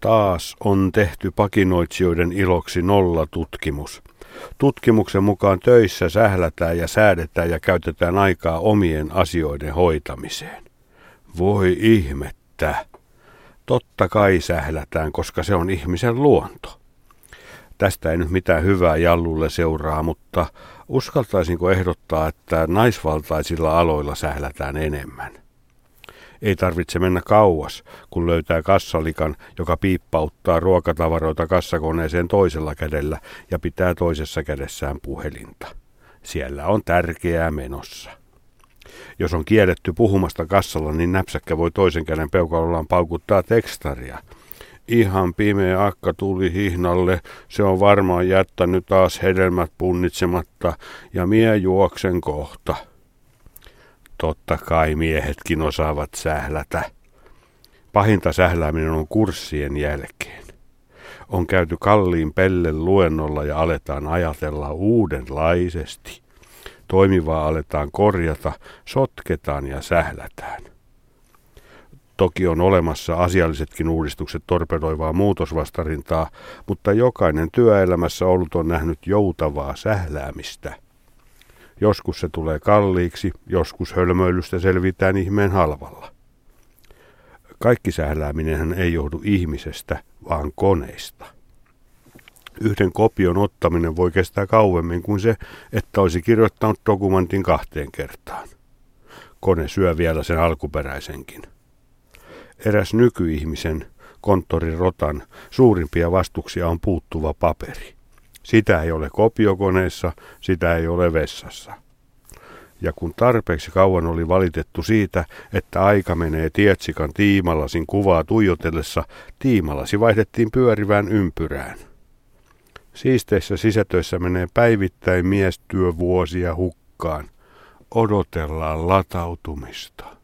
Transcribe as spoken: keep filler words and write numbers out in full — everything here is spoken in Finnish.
Taas on tehty pakinoitsijoiden iloksi nollatutkimus. Tutkimuksen mukaan töissä sählätään ja säädetään ja käytetään aikaa omien asioiden hoitamiseen. Voi ihmettä. Totta kai sählätään, koska se on ihmisen luonto. Tästä ei nyt mitään hyvää Jallulle seuraa, mutta uskaltaisinko ehdottaa, että naisvaltaisilla aloilla sählätään enemmän. Ei tarvitse mennä kauas, kun löytää kassalikan, joka piippauttaa ruokatavaroita kassakoneeseen toisella kädellä ja pitää toisessa kädessään puhelinta. Siellä on tärkeää menossa. Jos on kielletty puhumasta kassalla, niin näpsäkkä voi toisen käden peukalollaan paukuttaa tekstaria. Ihan pimeä akka tuli hihnalle, se on varmaan jättänyt taas hedelmät punnitsematta ja mie juoksen kohta. Totta kai miehetkin osaavat sählätä. Pahinta sählääminen on kurssien jälkeen. On käyty kalliin pellen luennolla ja aletaan ajatella uudenlaisesti. Toimivaa aletaan korjata, sotketaan ja sählätään. Toki on olemassa asiallisetkin uudistukset torpedoivaa muutosvastarintaa, mutta jokainen työelämässä ollut on nähnyt joutavaa sähläämistä. Joskus se tulee kalliiksi, joskus hölmöilystä selvitään ihmeen halvalla. Kaikki sählääminenhän ei johdu ihmisestä, vaan koneista. Yhden kopion ottaminen voi kestää kauemmin kuin se, että olisi kirjoittanut dokumentin kahteen kertaan. Kone syö vielä sen alkuperäisenkin. Eräs nykyihmisen, konttorin rotan, suurimpia vastuksia on puuttuva paperi. Sitä ei ole kopiokoneessa, sitä ei ole vessassa. Ja kun tarpeeksi kauan oli valitettu siitä, että aika menee tietsikan tiimalasin kuvaa tuijotellessa, tiimalasi vaihdettiin pyörivään ympyrään. Siisteissä sisätöissä menee päivittäin miestyövuosia hukkaan. Odotellaan latautumista.